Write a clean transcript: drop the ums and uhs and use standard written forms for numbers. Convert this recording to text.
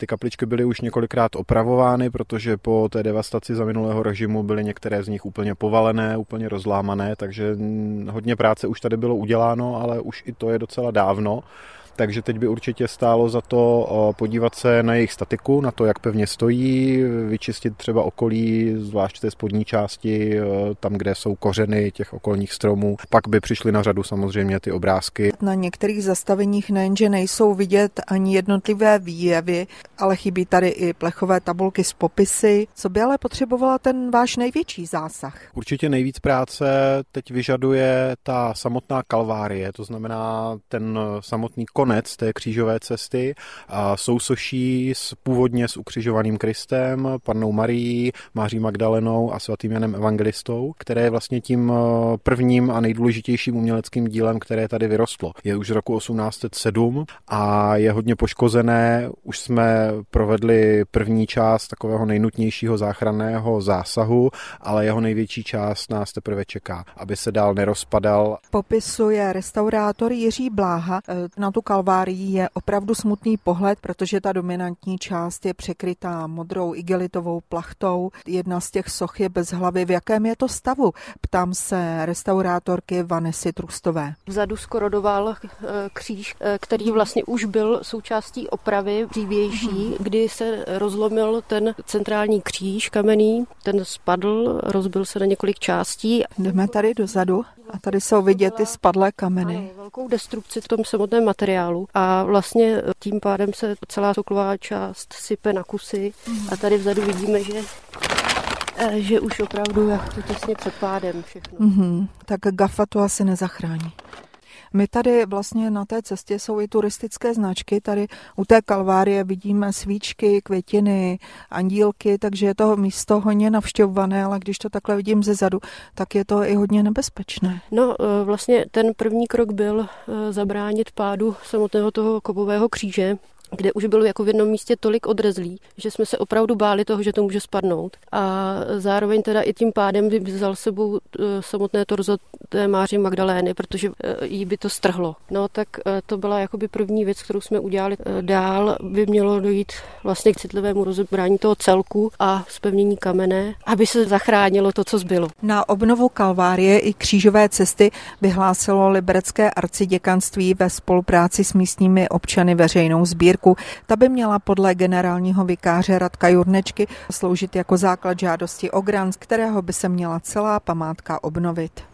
Ty kapličky byly už několikrát opravovány, protože po té devastaci za minulého režimu byly některé z nich úplně povalené, úplně rozlámané, takže hodně práce už tady bylo uděláno, ale už i to je docela dávno. Takže teď by určitě stálo za to podívat se na jejich statiku, na to, jak pevně stojí, vyčistit třeba okolí, zvlášť té spodní části, tam, kde jsou kořeny těch okolních stromů. Pak by přišly na řadu samozřejmě ty obrázky. Na některých zastaveních nejenže nejsou vidět ani jednotlivé výjevy, ale chybí tady i plechové tabulky s popisy. Co by ale potřebovala ten váš největší zásah? Určitě nejvíc práce teď vyžaduje ta samotná kalvárie, to znamená ten samotný konec té křížové cesty a sousoší původně s ukřižovaným Kristem, Pannou Marií, Máří Magdalenou a svatým Janem Evangelistou, které je vlastně tím prvním a nejdůležitějším uměleckým dílem, které tady vyrostlo. Je už z roku 1807 a je hodně poškozené. Už jsme provedli první část takového nejnutnějšího záchranného zásahu, ale jeho největší část nás teprve čeká, aby se dál nerozpadal. Popisuje restaurátor Jiří Bláha. Na tu kalvárii je opravdu smutný pohled, protože ta dominantní část je překrytá modrou igelitovou plachtou. Jedna z těch soch je bez hlavy. V jakém je to stavu? Ptám se restaurátorky Vanesy Trustové. Vzadu skorodoval kříž, který vlastně už byl součástí opravy dřívější, kdy se rozlomil ten centrální kříž kamenný, ten spadl, rozbil se na několik částí. Jdeme tady dozadu a tady jsou vidět ty spadlé kameny. Ano, velkou destrukci v tom samotném materiálu a vlastně tím pádem se celá soklová část sype na kusy a tady vzadu vidíme, že už opravdu je to těsně před pádem všechno. Tak Gafa to asi nezachrání. My tady vlastně na té cestě jsou i turistické značky, tady u té kalvárie vidíme svíčky, květiny, andílky, takže je to místo hodně navštěvované, ale když to takhle vidím zezadu, tak je to i hodně nebezpečné. No vlastně ten první krok byl zabránit pádu samotného toho kovového kříže, kde už bylo jako v jednom místě tolik odrezlý, že jsme se opravdu báli toho, že to může spadnout. A zároveň teda i tím pádem vzal sebou samotné torzo té Máří Magdalény, protože jí by to strhlo. No tak to byla jakoby první věc, kterou jsme udělali. Dál by mělo dojít vlastně k citlivému rozebrání toho celku a zpevnění kamene, aby se zachránilo to, co zbylo. Na obnovu kalvárie i křížové cesty vyhlásilo liberecké arciděkanství ve spolupráci s místními občany veřejnou sbírku. Ta by měla podle generálního vikáře Radka Jurnečky sloužit jako základ žádosti o grant, z kterého by se měla celá památka obnovit.